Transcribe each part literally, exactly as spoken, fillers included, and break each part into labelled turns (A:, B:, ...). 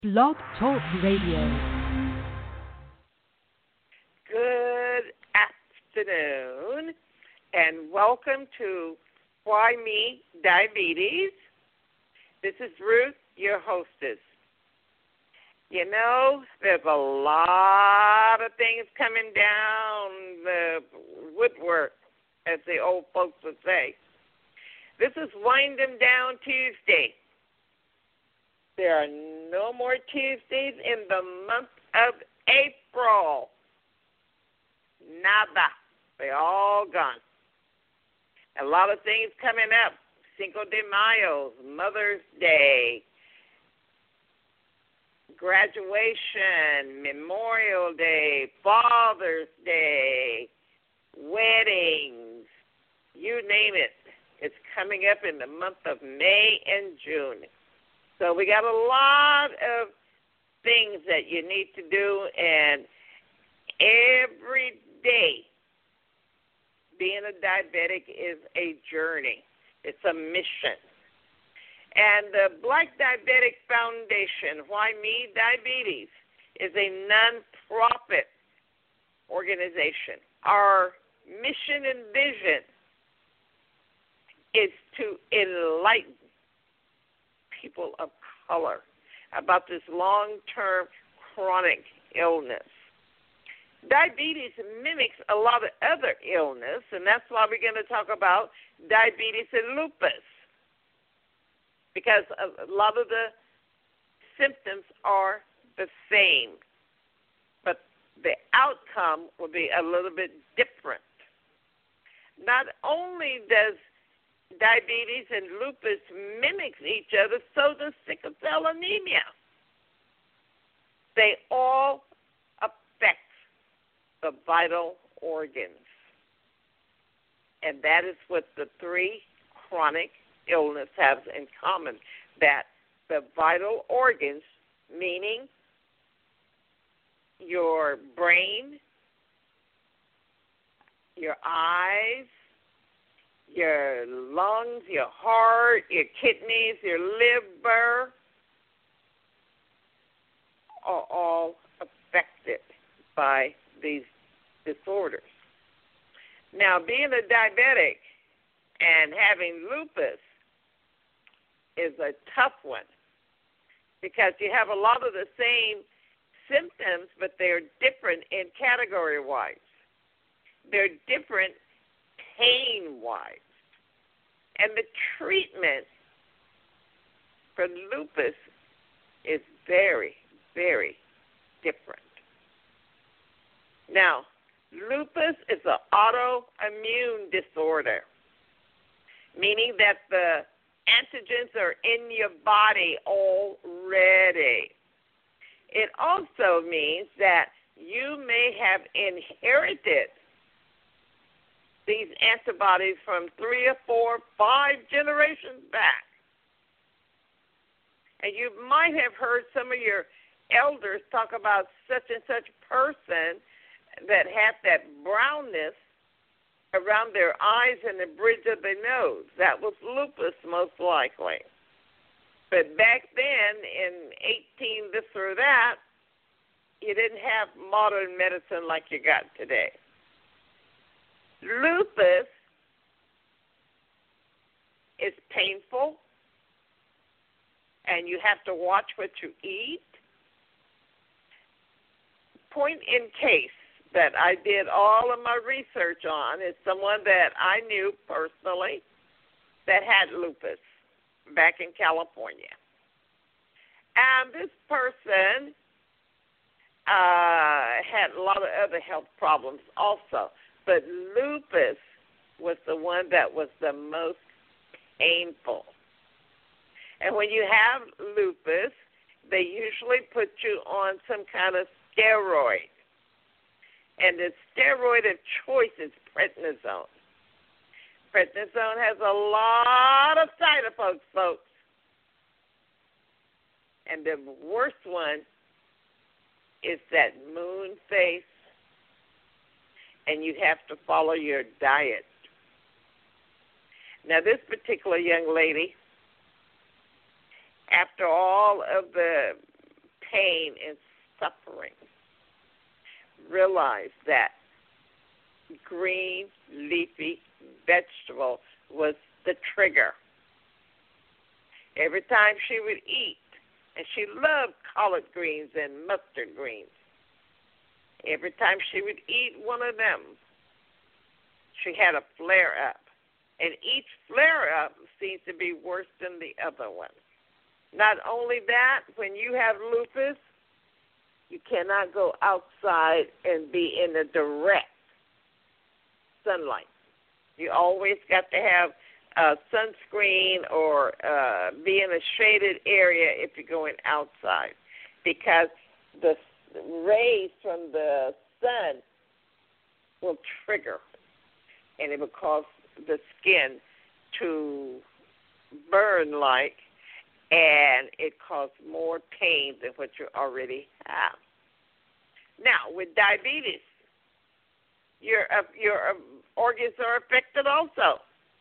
A: Blog Talk Radio.
B: Good afternoon, and welcome to Why Me Diabetes. This is Ruth, your hostess. You know, there's a lot of things coming down the woodwork, as the old folks would say. This is Wind 'em Down Tuesday. There are no more Tuesdays in the month of April. Nada. They're all gone. A lot of things coming up. Cinco de Mayo, Mother's Day, graduation, Memorial Day, Father's Day, weddings, you name it. It's coming up in the month of May and June. So we got a lot of things that you need to do, and every day being a diabetic is a journey. It's a mission. And the Black Diabetic Foundation, Why Me Diabetes, is a nonprofit organization. Our mission and vision is to enlighten people of color about this long-term chronic illness. Diabetes mimics a lot of other illness, and that's why we're going to talk about diabetes and lupus, because a lot of the symptoms are the same, but the outcome will be a little bit different. Not only does diabetes and lupus mimics each other, so does sickle cell anemia. They all affect the vital organs. And that is what the three chronic illness have in common, that the vital organs, meaning your brain, your eyes, your lungs, your heart, your kidneys, your liver, are all affected by these disorders. Now, being a diabetic and having lupus is a tough one, because you have a lot of the same symptoms, but they're different in category-wise. They're different pain-wise. And the treatment for lupus is very, very different. Now, lupus is an autoimmune disorder, meaning that the antigens are in your body already. It also means that you may have inherited these antibodies from three or four, five generations back. And you might have heard some of your elders talk about such and such person that had that brownness around their eyes and the bridge of their nose. That was lupus, most likely. But back then, in eighteen this or that, you didn't have modern medicine like you got today. Lupus is painful, and you have to watch what you eat. Point in case that I did all of my research on is someone that I knew personally that had lupus back in California. And this person uh, had a lot of other health problems also. But lupus was the one that was the most painful. And when you have lupus, they usually put you on some kind of steroid. And the steroid of choice is prednisone. Prednisone has a lot of side effects, folks. And the worst one is that moon face, and you have to follow your diet. Now, this particular young lady, after all of the pain and suffering, realized that green leafy vegetable was the trigger. Every time she would eat, and she loved collard greens and mustard greens, every time she would eat one of them, she had a flare-up. And each flare-up seems to be worse than the other one. Not only that, when you have lupus, you cannot go outside and be in the direct sunlight. You always got to have uh, sunscreen or uh, be in a shaded area if you're going outside, because the rays from the sun will trigger, and it will cause the skin to burn like, and it causes more pain than what you already have. Now, with diabetes, your uh, your uh, organs are affected also.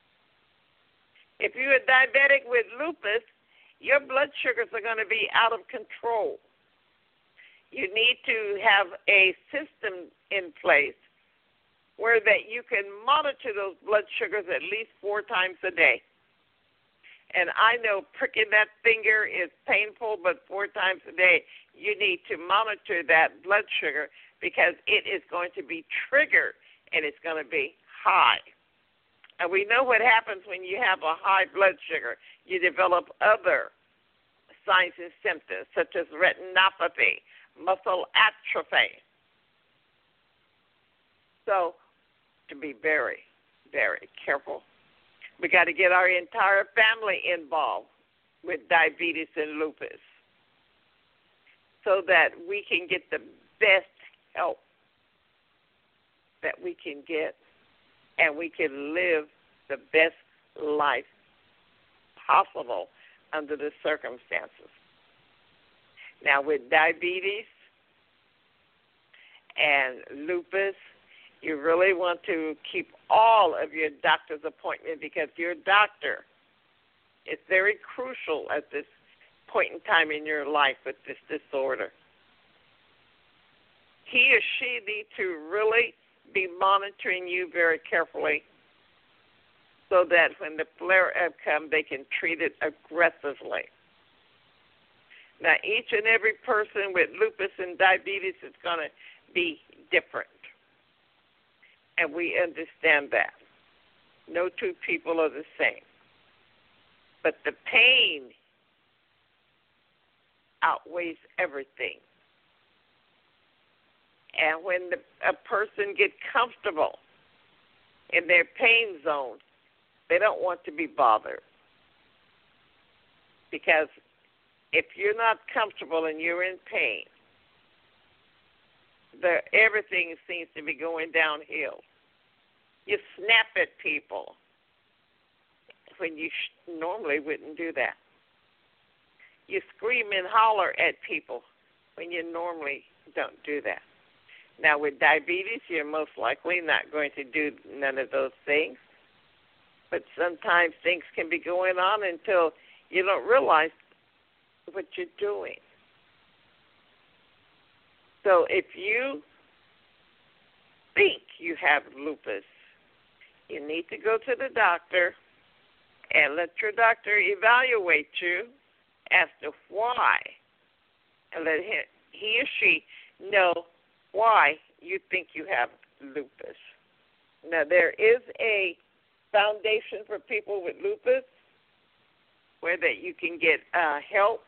B: If you're a diabetic with lupus, your blood sugars are going to be out of control. You need to have a system in place where that you can monitor those blood sugars at least four times a day. And I know pricking that finger is painful, but four times a day you need to monitor that blood sugar, because it is going to be triggered and it's going to be high. And we know what happens when you have a high blood sugar. You develop other signs and symptoms such as retinopathy, muscle atrophy. So to be very, very careful. We got to get our entire family involved with diabetes and lupus so that we can get the best help that we can get, and we can live the best life possible under the circumstances. Now, with diabetes and lupus, you really want to keep all of your doctor's appointments, because your doctor is very crucial at this point in time in your life with this disorder. He or she needs to really be monitoring you very carefully so that when the flare-up comes, they can treat it aggressively. Now, each and every person with lupus and diabetes is going to be different, and we understand that. No two people are the same. But the pain outweighs everything. And when the, a person gets comfortable in their pain zone, they don't want to be bothered. Because if you're not comfortable and you're in pain, the, everything seems to be going downhill. You snap at people when you sh- normally wouldn't do that. You scream and holler at people when you normally don't do that. Now, with diabetes, you're most likely not going to do none of those things. But sometimes things can be going on until you don't realize what you're doing. So if you think you have lupus, you need to go to the doctor and let your doctor evaluate you as to why, and let him, he or she know why you think you have lupus. Now, there is a foundation for people with lupus where that you can get uh, help.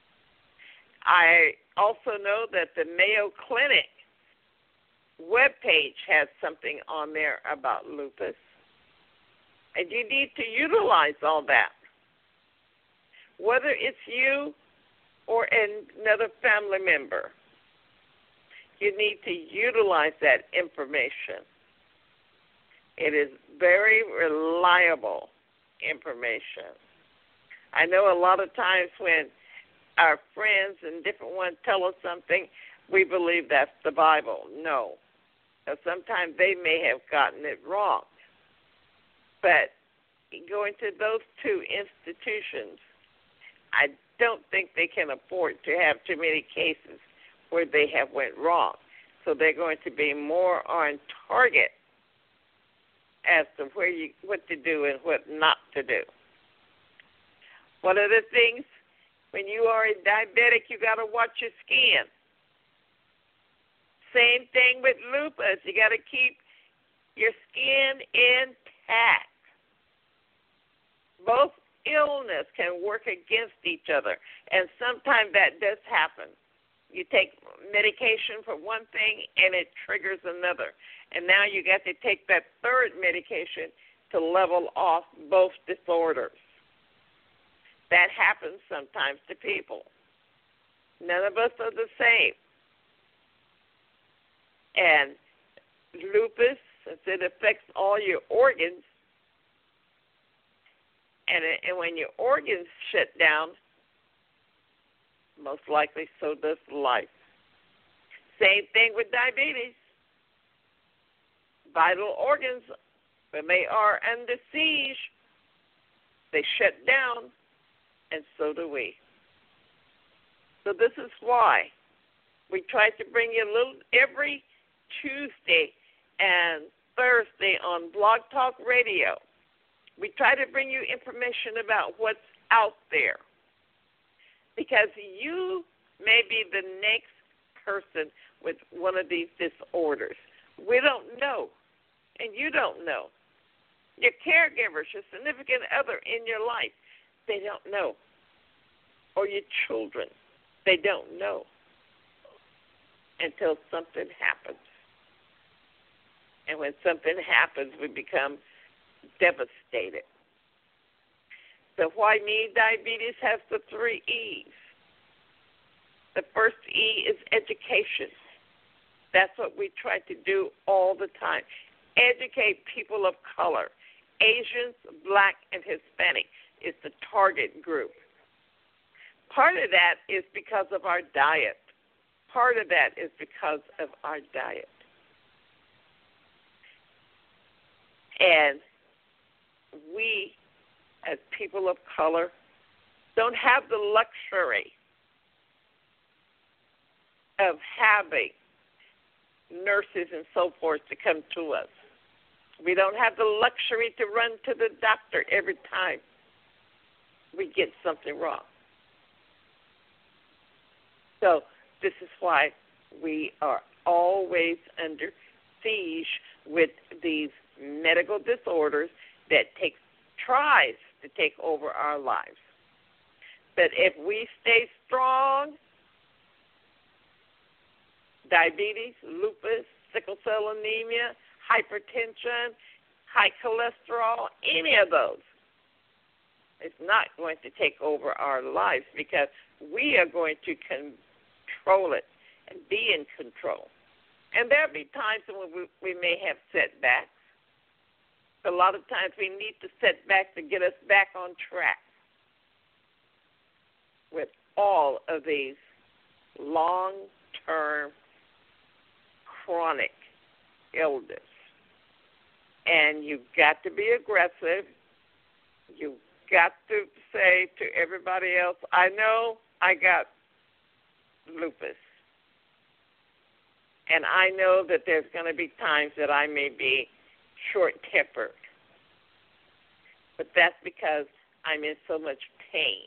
B: I also know that the Mayo Clinic webpage has something on there about lupus, and you need to utilize all that. Whether it's you or another family member, you need to utilize that information. It is very reliable information. I know a lot of times when our friends and different ones tell us something, we believe that's the Bible. No. Sometimes they may have gotten it wrong. But going to those two institutions, I don't think they can afford to have too many cases where they have went wrong. So they're going to be more on target as to where you what to do and what not to do. One of the things, when you are a diabetic, you got to watch your skin. Same thing with lupus. You got to keep your skin intact. Both illness can work against each other, and sometimes that does happen. You take medication for one thing, and it triggers another. And now you got to take that third medication to level off both disorders. That happens sometimes to people. None of us are the same. And lupus, since it affects all your organs, and, it, and when your organs shut down, most likely so does life. Same thing with diabetes. Vital organs, when they are under siege, they shut down, and so do we. So this is why we try to bring you a little every Tuesday and Thursday on Blog Talk Radio. We try to bring you information about what's out there, because you may be the next person with one of these disorders. We don't know, and you don't know. Your caregivers, your significant other in your life, they don't know. Or your children, they don't know until something happens. And when something happens, we become devastated. So why me? Diabetes has the three E's. The first E is education. That's what we try to do all the time. Educate people of color. Asians, Black, and Hispanic is the target group. Part of that is because of our diet. Part of that is because of our diet. And we, as people of color, don't have the luxury of having nurses and so forth to come to us. We don't have the luxury to run to the doctor every time we get something wrong. So this is why we are always under siege with these medical disorders that takes tries to take over our lives. But if we stay strong, diabetes, lupus, sickle cell anemia, hypertension, high cholesterol, any of those, it's not going to take over our lives, because we are going to control it and be in control. And there'll be times when we, we may have setbacks. A lot of times we need the setbacks to get us back on track with all of these long-term chronic illness. And you've got to be aggressive. You've got to say to everybody else, I know I got lupus. And I know that there's going to be times that I may be short-tempered. But that's because I'm in so much pain.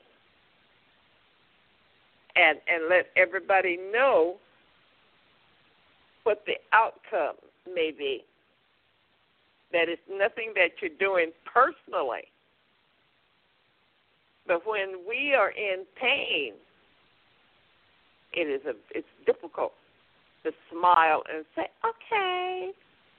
B: And and let everybody know what the outcome may be. That it's nothing that you're doing personally. But when we are in pain, it is a it's difficult to smile and say, okay.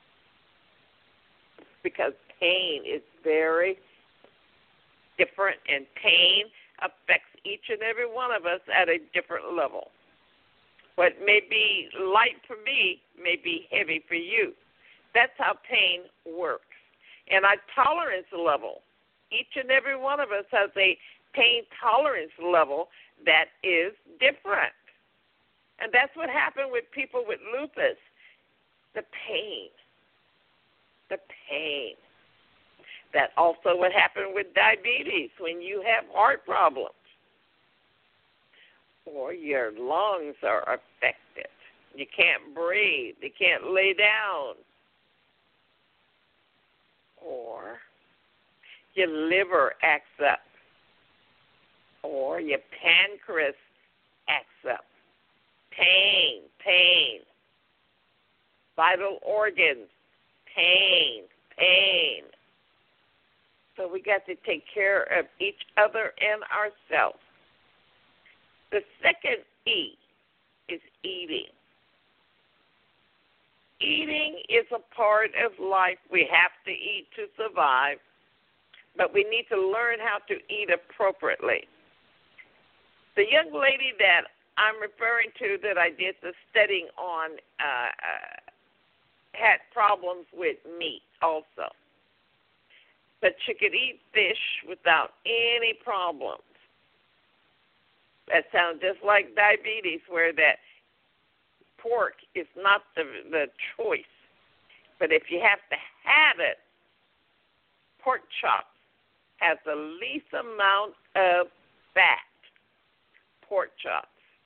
B: Because pain is very different, and pain affects each and every one of us at a different level. What may be light for me may be heavy for you. That's how pain works. And our tolerance level, each and every one of us has a pain tolerance level that is different. And that's what happened with people with lupus, the pain. The pain. That also what happened with diabetes when you have heart problems. or your lungs are affected. You can't breathe. You can't lay down. Or your liver acts up. Or your pancreas acts up. Pain, pain. Vital organs, pain, pain. So we got to take care of each other and ourselves. The second E is eating. Eating is a part of life. We have to eat to survive, but we need to learn how to eat appropriately. The young lady that I'm referring to that I did the studying on uh, uh, had problems with meat also. But she could eat fish without any problems. That sounds just like diabetes, where that pork is not the the choice. But if you have to have it, pork chops has the least amount of fat. Pork chops.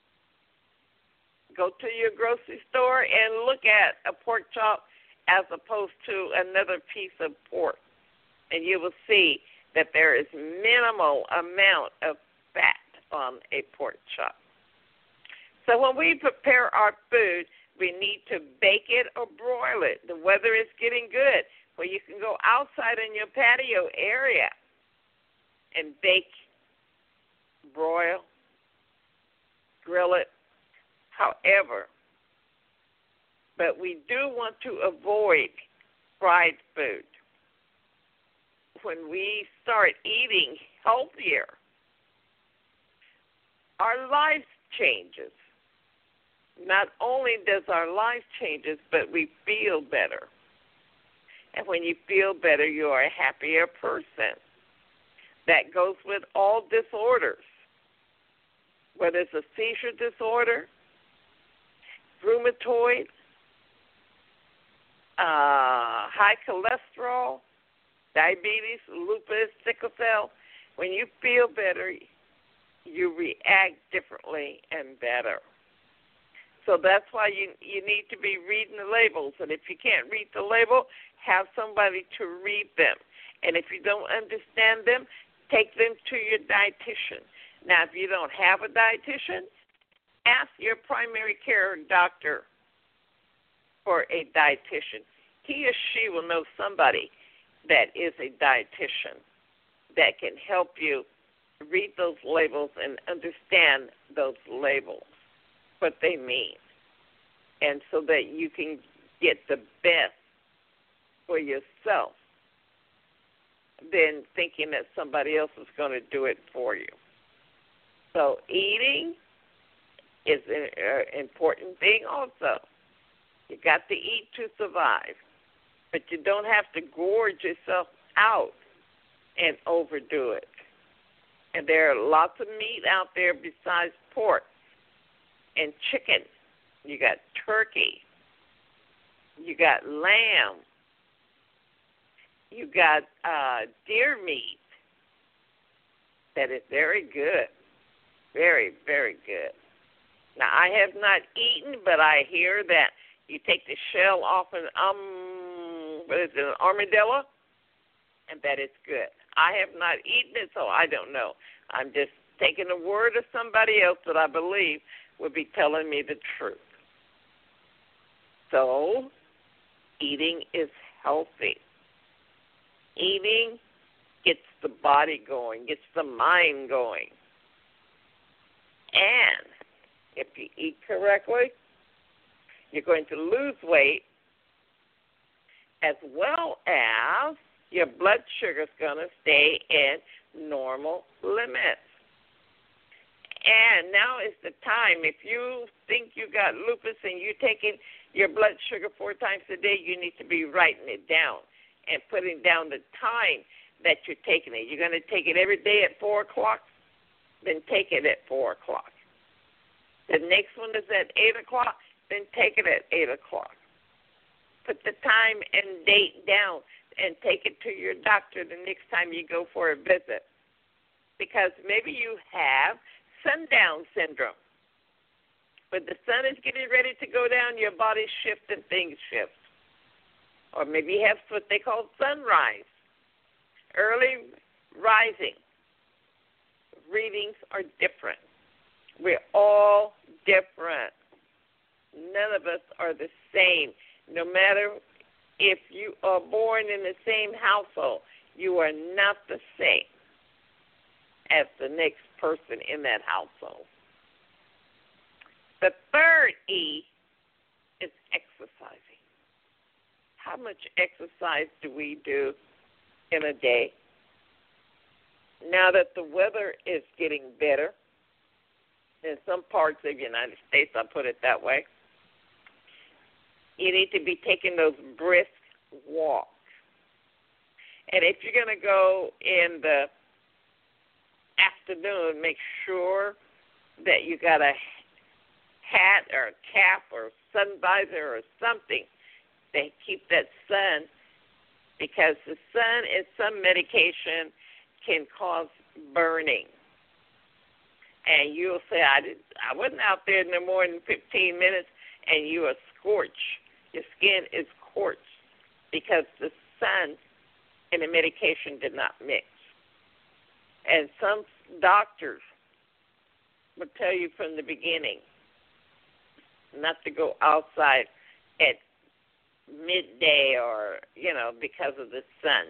B: Go to your grocery store and look at a pork chop as opposed to another piece of pork, and you will see that there is minimal amount of fat on a pork chop. So when we prepare our food, we need to bake it or broil it. The weather is getting good where you can go outside in your patio area and bake, broil, grill it, however. But we do want to avoid fried food. When we start eating healthier, our life changes. Not only does our life changes, but we feel better. And when you feel better, you are a happier person. That goes with all disorders, whether it's a seizure disorder, rheumatoid, uh, high cholesterol, diabetes, lupus, sickle cell. When you feel better, you react differently and better. So that's why you you need to be reading the labels. And if you can't read the label, have somebody to read them. And if you don't understand them, take them to your dietitian. Now, if you don't have a dietitian, ask your primary care doctor for a dietitian. He or she will know somebody that is a dietitian that can help you read those labels and understand those labels, what they mean, and so that you can get the best for yourself than thinking that somebody else is going to do it for you. So eating is an uh, important thing also. You got to eat to survive, but you don't have to gorge yourself out and overdo it. And there are lots of meat out there besides pork and chicken. You got turkey. You got lamb. You got uh, deer meat. That is very good. Very, very good. Now, I have not eaten, but I hear that you take the shell off an, um, what is it, an armadillo, and that is good. I have not eaten it, so I don't know. I'm just taking the word of somebody else that I believe would be telling me the truth. So, eating is healthy. Eating gets the body going, gets the mind going. And if you eat correctly, you're going to lose weight, as well as your blood sugar is going to stay in normal limits. And now is the time. If you think you got lupus and you're taking your blood sugar four times a day, you need to be writing it down and putting down the time that you're taking it. You're going to take it every day at four o'clock, then take it at four o'clock. The next one is at eight o'clock, then take it at eight o'clock. Put the time and date down and take it to your doctor the next time you go for a visit. Because maybe you have sundown syndrome. When the sun is getting ready to go down, your body shifts and things shift. Or maybe you have what they call sunrise, early rising. Readings are different. We're all different. None of us are the same. No matter if you are born in the same household, you are not the same as the next person in that household. The third E is exercising. How much exercise do we do in a day? Now that the weather is getting better, in some parts of the United States, I'll put it that way, you need to be taking those brisk walks. And if you're going to go in the afternoon, make sure that you got a hat or a cap or sun visor or something to keep that sun, because the sun and some medication can cause burning. And you'll say, I did, I wasn't out there no more than fifteen minutes, and you are scorched. Your skin is scorched because the sun and the medication did not mix. And some doctors will tell you from the beginning not to go outside at midday or, you know, because of the sun.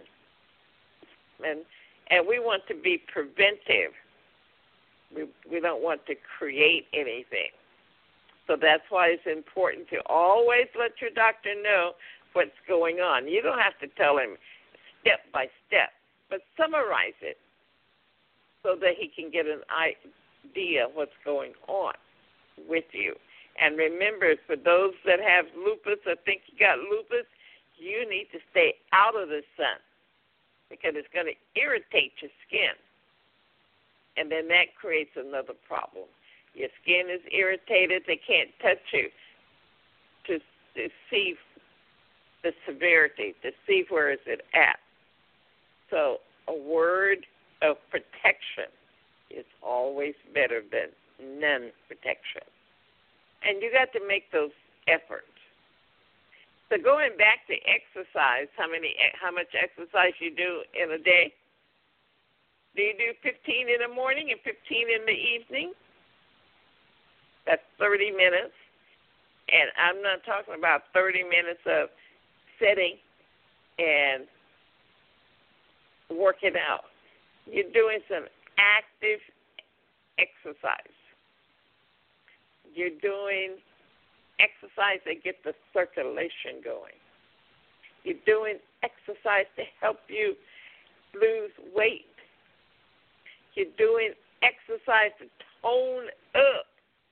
B: And and we want to be preventive. We we don't want to create anything. So that's why it's important to always let your doctor know what's going on. You don't have to tell him step by step, but summarize it so that he can get an idea of what's going on with you. And remember, for those that have lupus or think you got lupus, you need to stay out of the sun because it's going to irritate your skin. And then that creates another problem. Your skin is irritated. They can't touch you to, to see the severity, to see where is it at. So a word of protection is always better than non-protection. And you got to make those efforts. So going back to exercise, how many, how much exercise you do in a day? Do you do fifteen in the morning and fifteen in the evening? That's thirty minutes. And I'm not talking about thirty minutes of sitting and working out. You're doing some active exercise. You're doing exercise that gets the circulation going. You're doing exercise to help you lose weight. You're doing exercise to tone up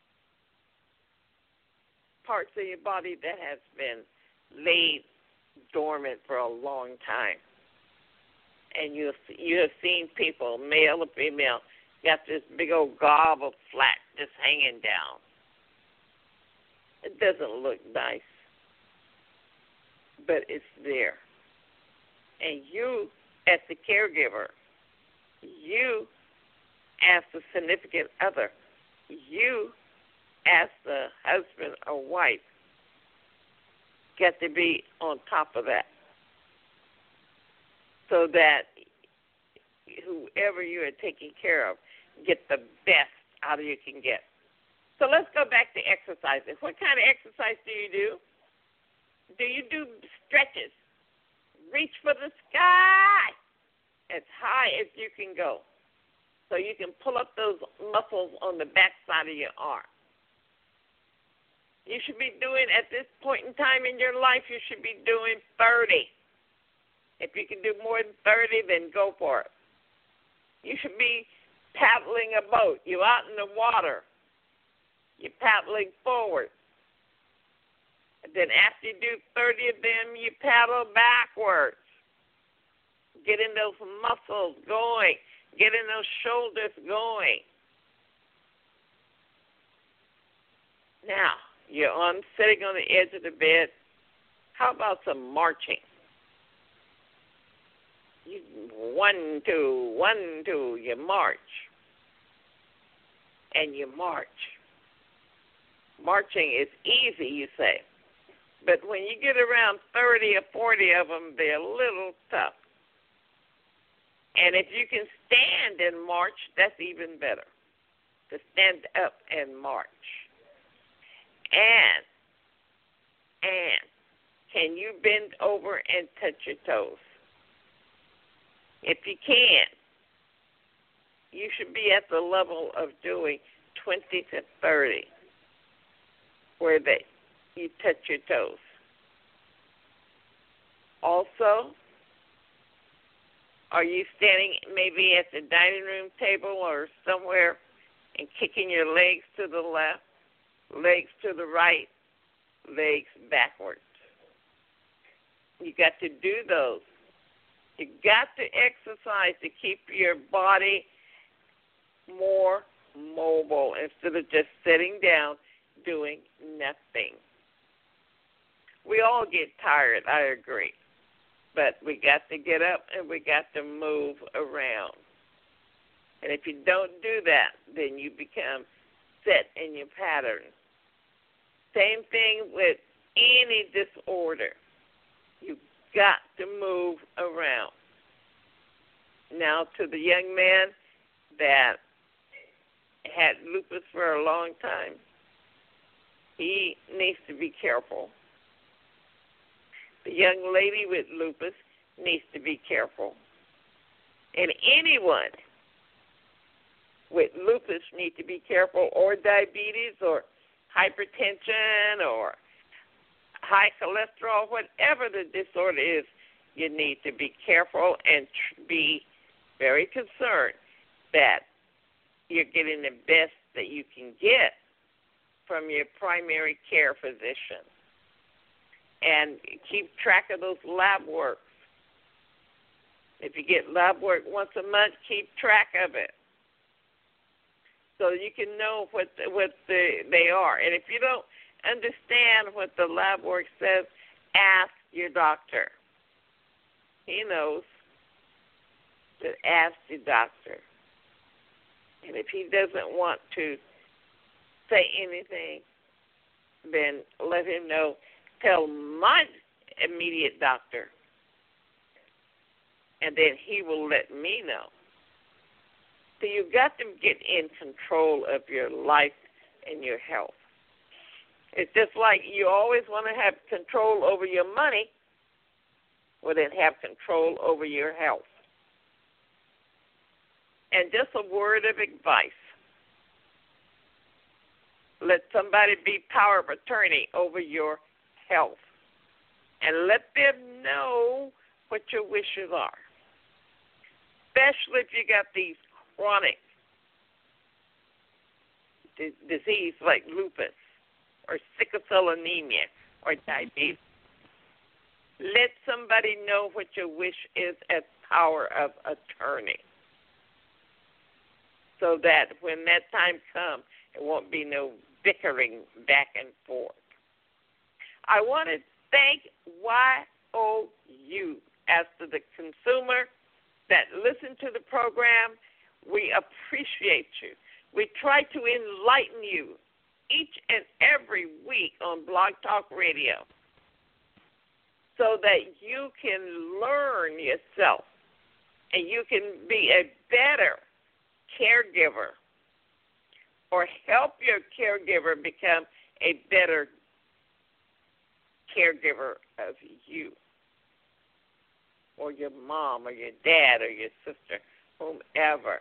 B: parts of your body that has been laid dormant for a long time. And you you have seen people, male or female, got this big old gob of fat just hanging down. It doesn't look nice, but it's there. And you, as the caregiver, you, as the significant other, you, as the husband or wife, get to be on top of that so that whoever you are taking care of get the best out of you can get. So let's go back to exercising. What kind of exercise do you do? Do you do stretches? Reach for the sky as high as you can go so you can pull up those muscles on the back side of your arm. You should be doing, at this point in time in your life, you should be doing thirty. If you can do more than thirty, then go for it. You should be paddling a boat. You're out in the water. You're paddling forward. And then after you do thirty of them, you paddle backwards. Getting those muscles going. Getting those shoulders going. Now, you're on sitting on the edge of the bed. How about some marching? You, one, two, one, two, you march. And you march. Marching is easy, you say. But when you get around thirty or forty of them, they're a little tough. And if you can stand and march, that's even better, to stand up and march. And, and, can you bend over and touch your toes? If you can, you should be at the level of doing twenty to thirty, where they, you touch your toes. Also, are you standing maybe at the dining room table or somewhere and kicking your legs to the left, legs to the right, legs backwards? You got to do those. You got to exercise to keep your body more mobile instead of just sitting down doing nothing. We all get tired, I agree. But we got to get up and we got to move around. And if you don't do that, then you become set in your pattern. Same thing with any disorder. You've got to move around. Now, to the young man that had lupus for a long time, he needs to be careful. The young lady with lupus needs to be careful. And anyone with lupus needs to be careful, or diabetes, or hypertension, or high cholesterol, whatever the disorder is, you need to be careful and tr- be very concerned that you're getting the best that you can get from your primary care physician. And keep track of those lab works. If you get lab work once a month, keep track of it, so you can know what the, what the, they are. And if you don't understand what the lab work says, ask your doctor. He knows. But ask your doctor. And if he doesn't want to say anything, then let him know. Tell my immediate doctor, and then he will let me know. So you've got to get in control of your life and your health. It's just like you always want to have control over your money, well, then have control over your health. And just a word of advice. Let somebody be power of attorney over your health, and let them know what your wishes are, especially if you got these chronic d- disease like lupus or sickle cell anemia or diabetes. Let somebody know what your wish is as power of attorney, so that when that time comes, it won't be no bickering back and forth. I want to thank Y O U as to the consumer that listen to the program. We appreciate you. We try to enlighten you each and every week on Blog Talk Radio so that you can learn yourself and you can be a better caregiver or help your caregiver become a better caregiver of you, or your mom, or your dad, or your sister, whomever.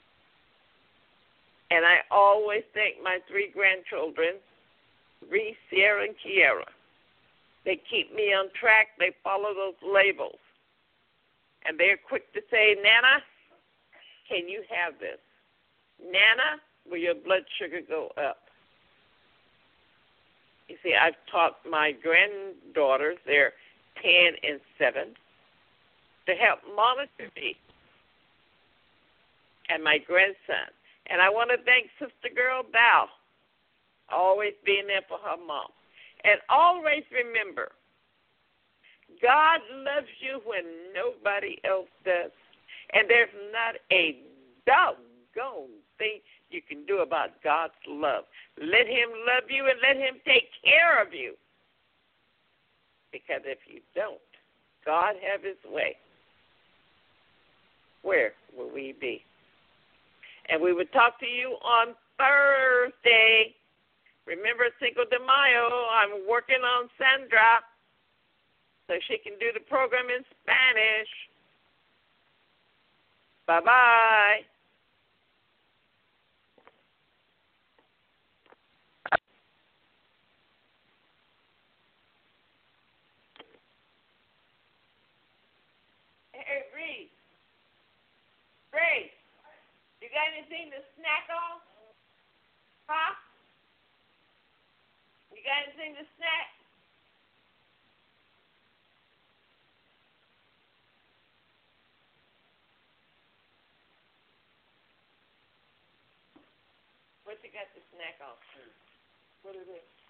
B: And I always thank my three grandchildren, Reese, Sierra, and Kiera. They keep me on track. They follow those labels. And they're quick to say, Nana, can you have this? Nana, will your blood sugar go up? You see, I've taught my granddaughters, they're ten and seven, to help monitor me, and my grandson. And I want to thank Sister Girl Val, always being there for her mom. And always remember, God loves you when nobody else does. And there's not a doggone thing you can do about God's love. Let him love you and let him take care of you. Because if you don't, God have his way, where will we be? And we would talk to you on Thursday. Remember Cinco de Mayo, I'm working on Sandra so she can do the program in Spanish. Bye-bye. Hey, Reese. Grace, you got anything to snack on? Huh? You got anything to snack? What you got to snack on? What is it?